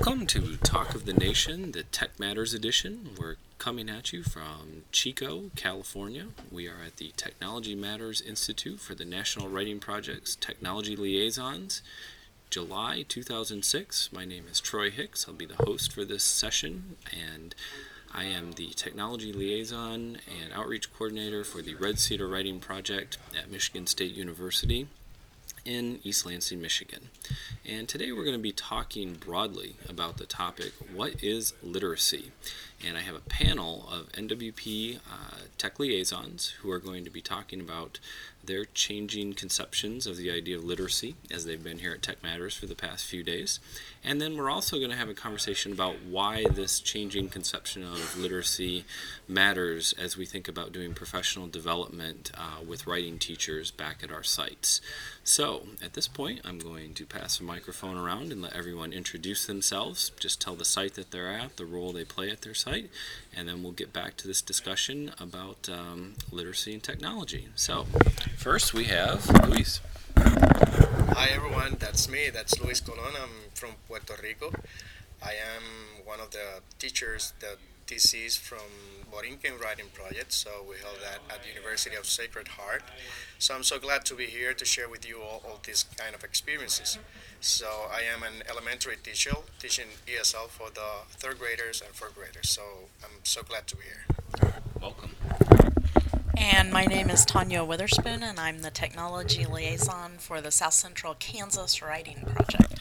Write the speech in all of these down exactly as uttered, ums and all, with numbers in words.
Welcome to Talk of the Nation, the Tech Matters edition. We're coming at you from Chico, California. We are at the Technology Matters Institute for the National Writing Project's Technology Liaisons, July two thousand six. My name is Troy Hicks. I'll be the host for this session, and I am the Technology Liaison and Outreach Coordinator for the Red Cedar Writing Project at Michigan State University in East Lansing, Michigan. And today we're going to be talking broadly about the topic, what is literacy? And I have a panel of N W P uh, tech liaisons who are going to be talking about their changing conceptions of the idea of literacy as they've been here at Tech Matters for the past few days. And then we're also going to have a conversation about why this changing conception of literacy matters as we think about doing professional development uh, with writing teachers back at our sites. So at this point, I'm going to pass the microphone around and let everyone introduce themselves. Just tell the site that they're at, the role they play at their site, and then we'll get back to this discussion about um, literacy and technology. So first we have Luis. Hi everyone, that's me, that's Luis Colon. I'm from Puerto Rico. I am one of the teachers, the T Cs from Borinquen Writing Project, so we held that at the University of Sacred Heart. So I'm so glad to be here to share with you all, all these kind of experiences. So I am an elementary teacher, teaching E S L for the third graders and fourth graders, so I'm so glad to be here. Welcome. And my name is Tanya Witherspoon, and I'm the Technology Liaison for the South Central Kansas Writing Project.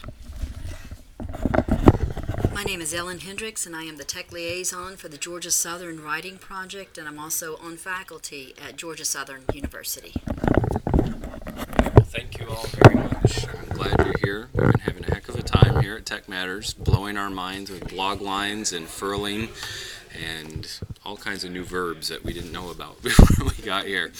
My name is Ellen Hendricks, and I am the Tech Liaison for the Georgia Southern Writing Project, and I'm also on faculty at Georgia Southern University. Thank you all very much. I'm glad you're here. We've been having a heck of a time here at Tech Matters, blowing our minds with blog lines and furling and all kinds of new verbs that we didn't know about before we got here.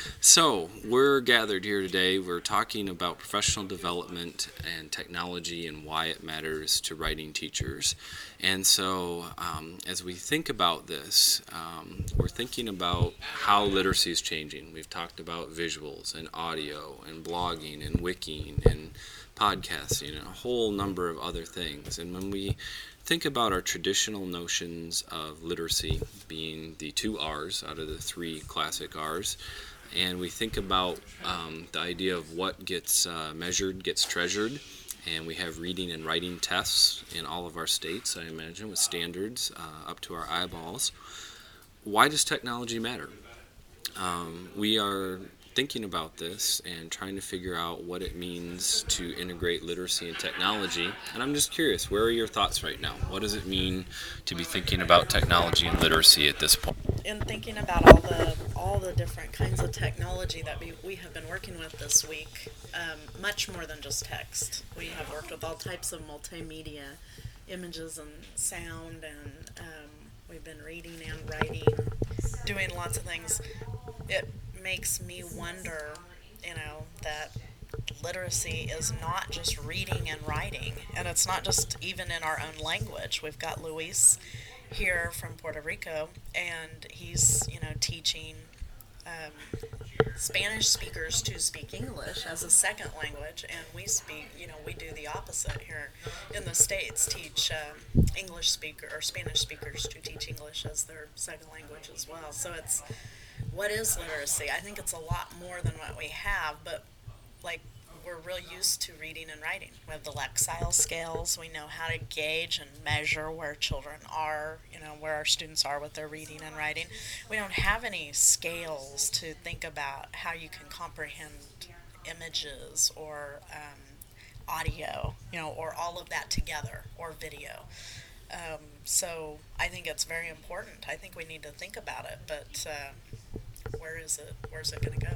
So we're gathered here today. We're talking about professional development and technology and why it matters to writing teachers. And so um, as we think about this, um, we're thinking about how literacy is changing. We've talked about visuals and audio and blogging and wikiing and podcasting and a whole number of other things. And when we think about our traditional notions of literacy being the two R's out of the three classic R's, and we think about um, the idea of what gets uh, measured gets treasured, and we have reading and writing tests in all of our states, I imagine, with standards uh, up to our eyeballs. Why does technology matter? Um, we are thinking about this and trying to figure out what it means to integrate literacy and technology. And I'm just curious, where are your thoughts right now? What does it mean to be thinking about technology and literacy at this point? In thinking about all the all the different kinds of technology that we, we have been working with this week, um, much more than just text. We have worked with all types of multimedia, images and sound, and um, we've been reading and writing, doing lots of things. It makes me wonder, you know, that literacy is not just reading and writing, and it's not just even in our own language. We've got Luis here from Puerto Rico, and he's, you know, teaching um, Spanish speakers to speak English as a second language, and we speak, you know, we do the opposite here in the States, teach um, English speaker or Spanish speakers to teach English as their second language as well. So it's, what is literacy? I think it's a lot more than what we have, but like we're real used to reading and writing. We have the Lexile scales. We know how to gauge and measure where children are, you know, where our students are with their reading and writing. We don't have any scales to think about how you can comprehend images or um, audio, you know, or all of that together, or video. Um, so I think it's very important. I think we need to think about it, but uh, where is it? Where's it going to go?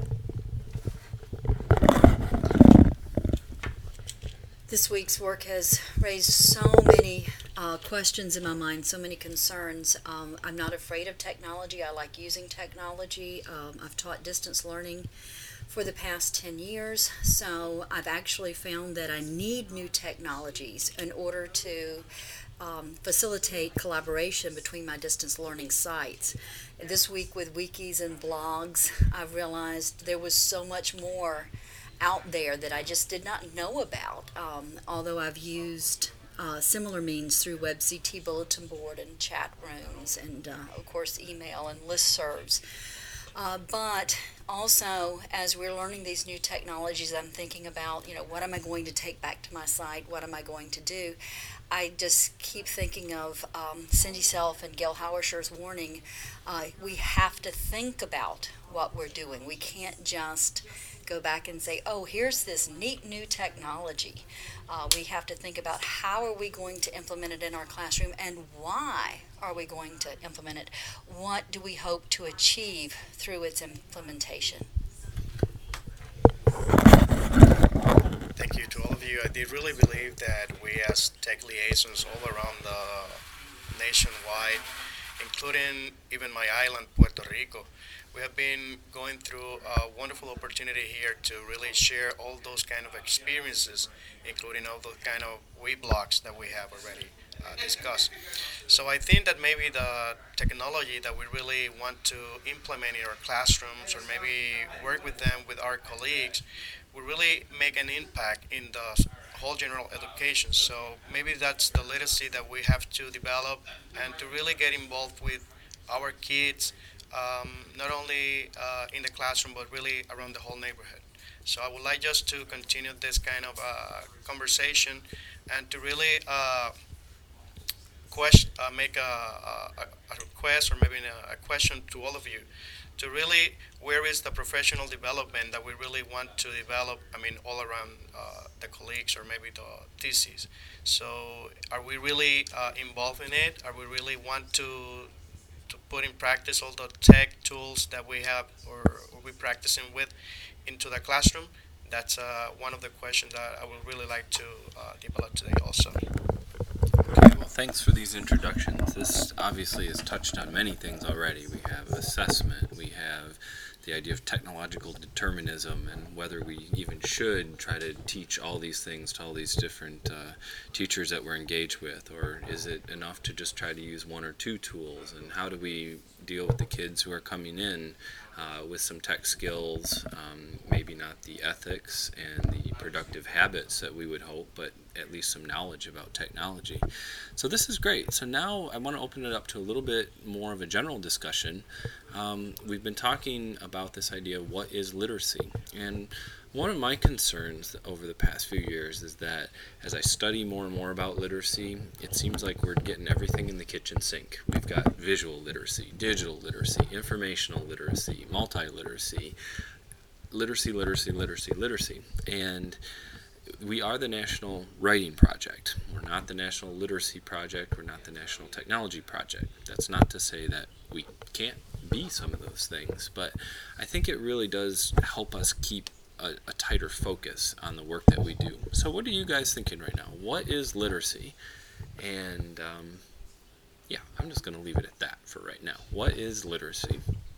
This week's work has raised so many uh, questions in my mind, so many concerns. Um, I'm not afraid of technology. I like using technology. Um, I've taught distance learning for the past ten years, so I've actually found that I need new technologies in order to um, facilitate collaboration between my distance learning sites. This week with wikis and blogs, I've realized there was so much more out there that I just did not know about, um, although I've used uh, similar means through WebCT bulletin board and chat rooms and, uh, of course, email and listservs. Uh, but also, as we're learning these new technologies, I'm thinking about, you know, what am I going to take back to my site? What am I going to do? I just keep thinking of um, Cindy Self and Gail Howisher's warning. Uh, we have to think about what we're doing. We can't just go back and say, oh, here's this neat new technology. Uh, we have to think about how are we going to implement it in our classroom and why are we going to implement it? What do we hope to achieve through its implementation? Thank you to all of you. I did really believe that we as tech liaisons all around the nationwide, including even my island, Puerto Rico, we have been going through a wonderful opportunity here to really share all those kind of experiences, including all those kind of weblogs that we have already uh, discussed. So I think that maybe the technology that we really want to implement in our classrooms or maybe work with them with our colleagues will really make an impact in the whole general education. So maybe that's the literacy that we have to develop and to really get involved with our kids, um, not only uh, in the classroom but really around the whole neighborhood. So I would like just to continue this kind of uh, conversation and to really uh, question, uh, make a, a, a request or maybe a, a question to all of you to really, where is the professional development that we really want to develop, I mean, all around uh, the colleagues or maybe the T Cs. So are we really uh, involved in it? Are we really want to to put in practice all the tech tools that we have or, or we practicing with into the classroom? That's uh, one of the questions that I would really like to uh, develop today also. Okay, well, thanks for these introductions. This obviously has touched on many things already. We have assessment, we have the idea of technological determinism, and whether we even should try to teach all these things to all these different uh, teachers that we're engaged with, or is it enough to just try to use one or two tools, and how do we deal with the kids who are coming in uh, with some tech skills, um, maybe not the ethics and the productive habits that we would hope, but at least some knowledge about technology. So this is great. So now I want to open it up to a little bit more of a general discussion. Um, we've been talking about this idea of what is literacy, and one of my concerns over the past few years is that as I study more and more about literacy, it seems like we're getting everything in the kitchen sink. We've got visual literacy, digital literacy, informational literacy, multi-literacy, literacy, literacy, literacy, literacy. And we are the National Writing Project. We're not the National Literacy Project. We're not the National Technology Project. That's not to say that we can't be some of those things, but I think it really does help us keep a, a tighter focus on the work that we do. So what are you guys thinking right now? What is literacy? And um, yeah, I'm just going to leave it at that for right now. What is literacy?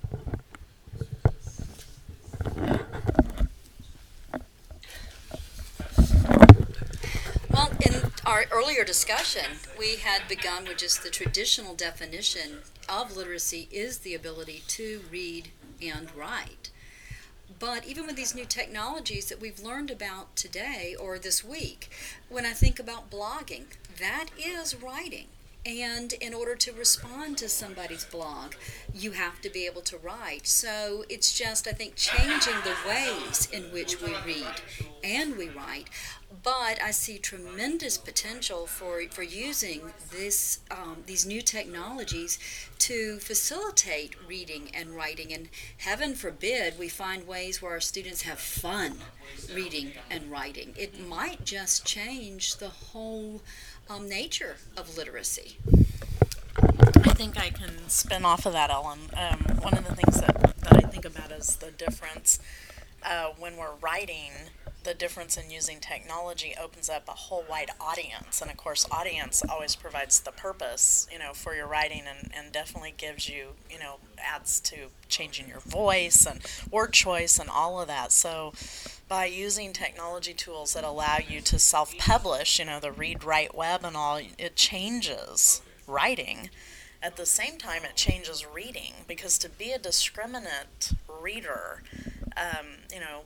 Well, in our earlier discussion, we had begun with just the traditional definition of literacy is the ability to read and write. But even with these new technologies that we've learned about today or this week, when I think about blogging, that is writing. And in order to respond to somebody's blog, you have to be able to write. So it's just, I think, changing the ways in which we read and we write. But I see tremendous potential for for using this um, these new technologies to facilitate reading and writing. And heaven forbid we find ways where our students have fun reading and writing. It might just change the whole um, nature of literacy. I think I can spin off of that, Ellen. Um, one of the things that, that I think about is the difference uh, when we're writing. The difference in using technology opens up a whole wide audience, and of course audience always provides the purpose, you know, for your writing, and, and definitely gives you, you know, adds to changing your voice and word choice and all of that. So by using technology tools that allow you to self-publish, you know, the read, write web and all, it changes writing. At the same time, it changes reading, because to be a discriminate reader, um, you know,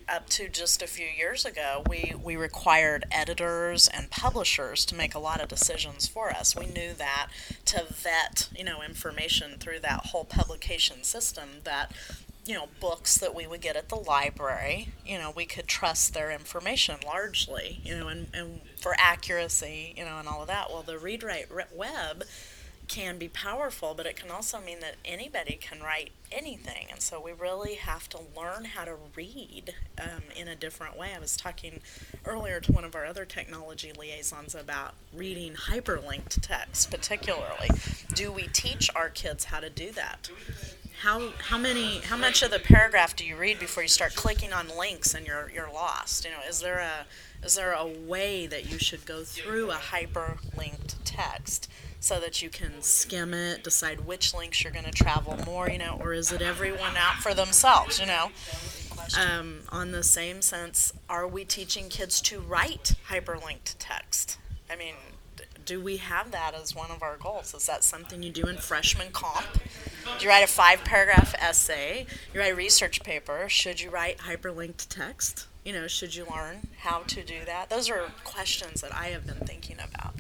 up to just a few years ago, we, we required editors and publishers to make a lot of decisions for us. We knew that to vet, you know, information through that whole publication system, that, you know, books that we would get at the library, you know, we could trust their information largely, you know, and, and for accuracy, you know, and all of that. Well, the read write web can be powerful, but it can also mean that anybody can write anything, and so we really have to learn how to read um, in a different way. I was talking earlier to one of our other technology liaisons about reading hyperlinked text particularly. Do we teach our kids how to do that? How how many how much of the paragraph do you read before you start clicking on links and you're you're lost? You know, is there a is there a way that you should go through a hyperlinked text so that you can skim it, decide which links you're going to travel more, you know, or is it everyone out for themselves, you know? Um, on the same sense, are we teaching kids to write hyperlinked text? I mean, d- do we have that as one of our goals? Is that something you do in freshman comp? Do you write a five-paragraph essay? You write a research paper. Should you write hyperlinked text? You know, should you learn how to do that? Those are questions that I have been thinking about.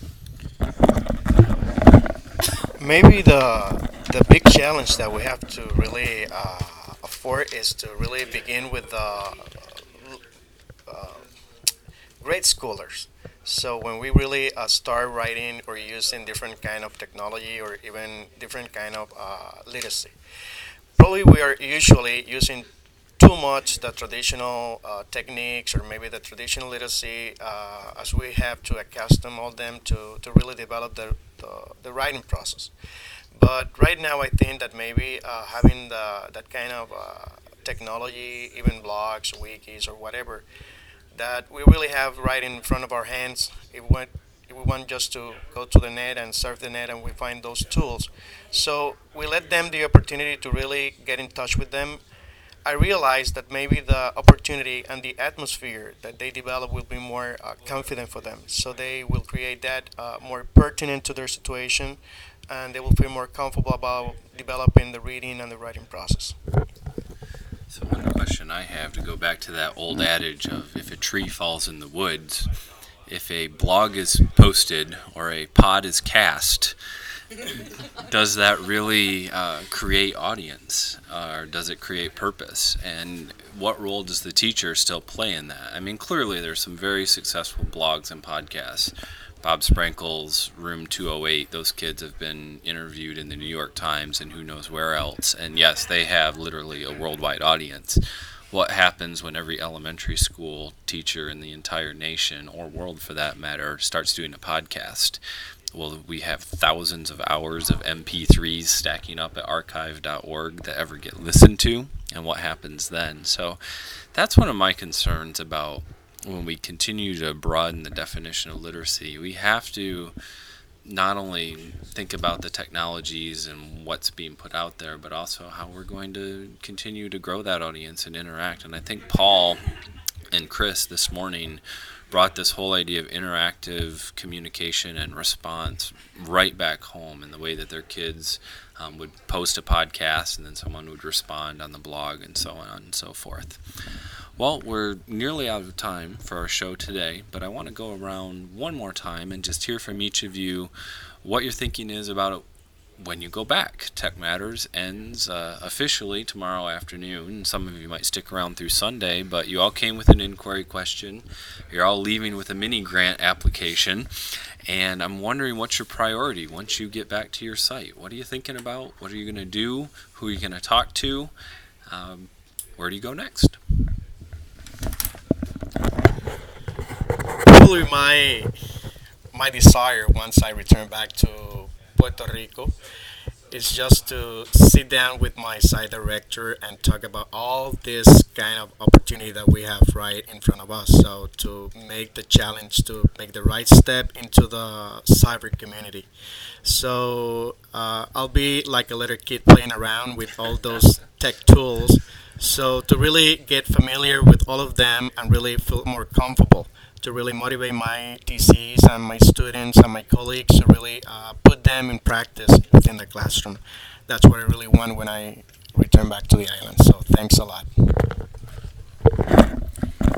Maybe the the big challenge that we have to really uh, afford is to really begin with the uh, uh, grade schoolers. So when we really uh, start writing or using different kind of technology or even different kind of uh, literacy, probably we are usually using too much the traditional uh, techniques or maybe the traditional literacy uh, as we have to accustom all them to, to really develop the, the, the writing process. But right now I think that maybe uh, having the, that kind of uh, technology, even blogs, wikis or whatever, that we really have right in front of our hands. If we want, if we want just to go to the net and surf the net and we find those tools. So we let them the opportunity to really get in touch with them. I realized that maybe the opportunity and the atmosphere that they develop will be more uh, confident for them. So they will create that uh, more pertinent to their situation, and they will feel more comfortable about developing the reading and the writing process. So one question I have, to go back to that old adage of if a tree falls in the woods, if a blog is posted or a pod is cast, does that really uh, create audience, or does it create purpose? And what role does the teacher still play in that? I mean, clearly there's some very successful blogs and podcasts. Bob Sprankle's Room two oh eight, those kids have been interviewed in the New York Times and who knows where else. And yes, they have literally a worldwide audience. What happens when every elementary school teacher in the entire nation, or world for that matter, starts doing a podcast? Well, we have thousands of hours of M P threes stacking up at archive dot org that ever get listened to, and what happens then? So that's one of my concerns about when we continue to broaden the definition of literacy. We have to not only think about the technologies and what's being put out there, but also how we're going to continue to grow that audience and interact. And I think Paul and Chris this morning brought this whole idea of interactive communication and response right back home in the way that their kids um, would post a podcast and then someone would respond on the blog and so on and so forth. Well, we're nearly out of time for our show today, but I want to go around one more time and just hear from each of you what your thinking is about it when you go back. Tech Matters ends uh, officially tomorrow afternoon. Some of you might stick around through Sunday, but you all came with an inquiry question. You're all leaving with a mini grant application, and I'm wondering what's your priority once you get back to your site. What are you thinking about? What are you going to do? Who are you going to talk to? Um, where do you go next? Probably my my desire once I return back to Puerto Rico is just to sit down with my site director and talk about all this kind of opportunity that we have right in front of us. So to make the challenge to make the right step into the cyber community. So uh, I'll be like a little kid playing around with all those tech tools. So to really get familiar with all of them and really feel more comfortable, to really motivate my T Cs and my students and my colleagues to really uh, put them in practice within the classroom. That's what I really want when I return back to the island. So thanks a lot.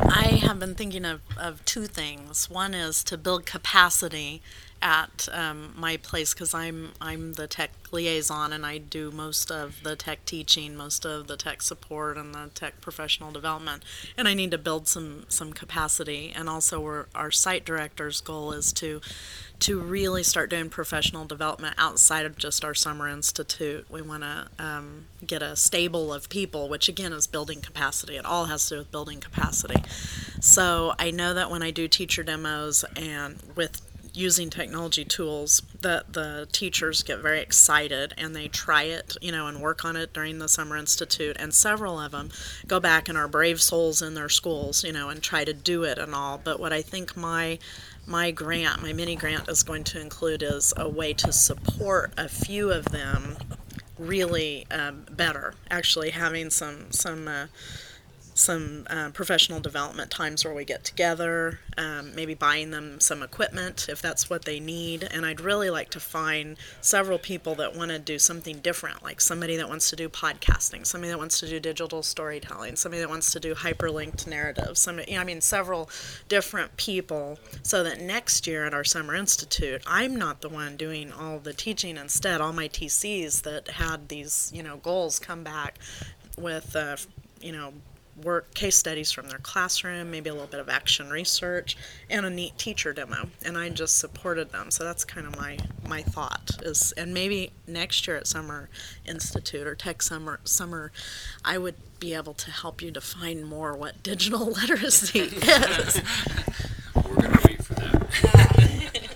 I have been thinking of, of two things. One is to build capacity at um, my place because I'm I'm the tech liaison and I do most of the tech teaching, most of the tech support, and the tech professional development. And I need to build some some capacity. And also, we're, our site director's goal is to to really start doing professional development outside of just our summer institute. We want to um, get a stable of people, which again is building capacity. It all has to do with building capacity. So I know that when I do teacher demos and with using technology tools, that the teachers get very excited and they try it, you know, and work on it during the summer institute. And several of them go back and are brave souls in their schools, you know, and try to do it and all. But what I think my my grant, my mini grant is going to include is a way to support a few of them really um, better. Actually having some some uh, some uh, professional development times where we get together, um, maybe buying them some equipment if that's what they need. And I'd really like to find several people that want to do something different, like somebody that wants to do podcasting, somebody that wants to do digital storytelling, somebody that wants to do hyperlinked narratives. Somebody, you know, I mean, several different people, so that next year at our Summer Institute, I'm not the one doing all the teaching. Instead, all my T Cs that had these, you know, goals come back with, uh, you know, work case studies from their classroom, maybe a little bit of action research, and a neat teacher demo. And I just supported them. So that's kind of my my thought is, and maybe next year at Summer Institute or Tech Summer Summer, I would be able to help you define more what digital literacy is. We're going to wait for that.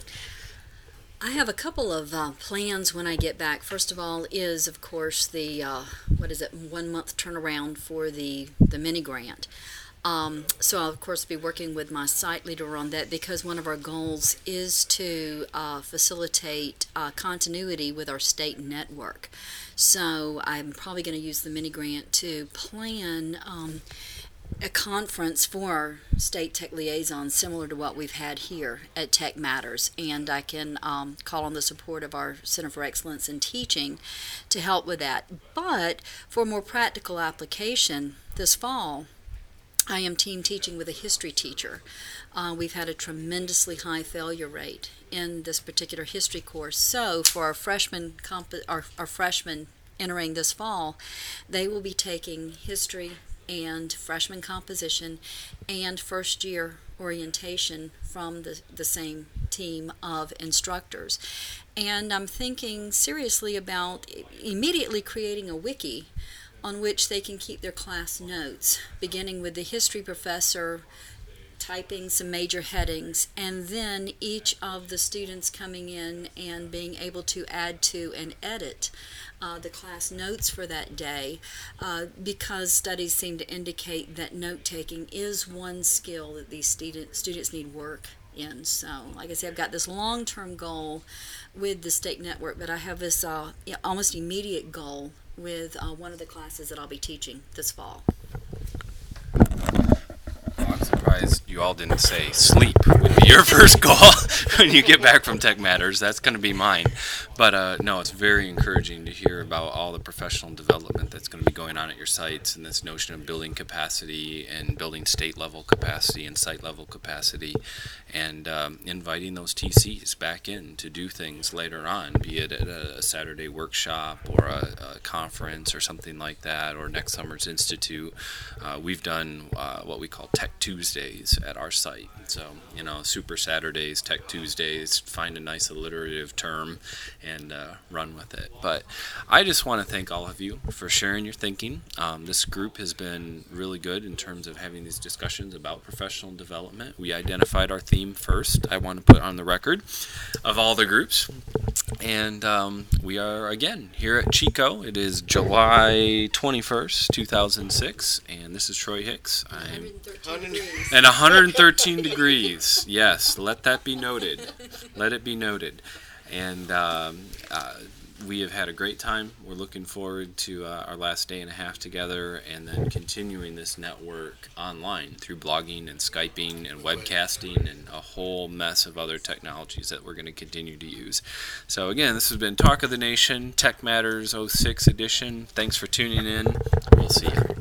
I have a couple of uh, plans when I get back. First of all is, of course, the, uh, what is it, one month turnaround for the, the mini grant. Um, so I'll, of course, be working with my site leader on that because one of our goals is to uh, facilitate uh, continuity with our state network. So I'm probably going to use the mini grant to plan um, a conference for our state tech liaisons similar to what we've had here at Tech Matters, and I can um, call on the support of our Center for Excellence in Teaching to help with that. But for more practical application this fall, I am team teaching with a history teacher. Uh, we've had a tremendously high failure rate in this particular history course, so for our freshmen comp- our, our freshmen entering this fall, they will be taking history and freshman composition and first year orientation from the, the same team of instructors. And I'm thinking seriously about immediately creating a wiki on which they can keep their class notes, beginning with the history professor typing some major headings, and then each of the students coming in and being able to add to and edit uh, the class notes for that day, uh, because studies seem to indicate that note-taking is one skill that these student, students need work in. So, like I said, I've got this long-term goal with the state network, but I have this uh, almost immediate goal with uh, one of the classes that I'll be teaching this fall. I'm surprised you all didn't say sleep would be your first goal when you get back from Tech Matters. That's going to be mine. But uh, no, it's very encouraging to hear about all the professional development that's going to be going on at your sites, and this notion of building capacity and building state-level capacity and site-level capacity, and um, inviting those T Cs back in to do things later on, be it at a Saturday workshop or a, a conference or something like that, or next summer's institute. Uh, we've done uh, what we call Tech Tuesdays at our site. So, you know, Super Saturdays, Tech Tuesdays, find a nice alliterative term and uh, run with it. But I just want to thank all of you for sharing your thinking. Um, this group has been really good in terms of having these discussions about professional development. We identified our theme first, I want to put on the record, of all the groups. And um, we are, again, here at Chico. It is July twenty-first, two thousand six, and this is Troy Hicks. I'm and one hundred thirteen degrees. Yes, let that be noted. Let it be noted. And um, uh, we have had a great time. We're looking forward to uh, our last day and a half together, and then continuing this network online through blogging and Skyping and webcasting and a whole mess of other technologies that we're going to continue to use. So again, this has been Talk of the Nation, Tech Matters oh six edition. Thanks for tuning in. We'll see you.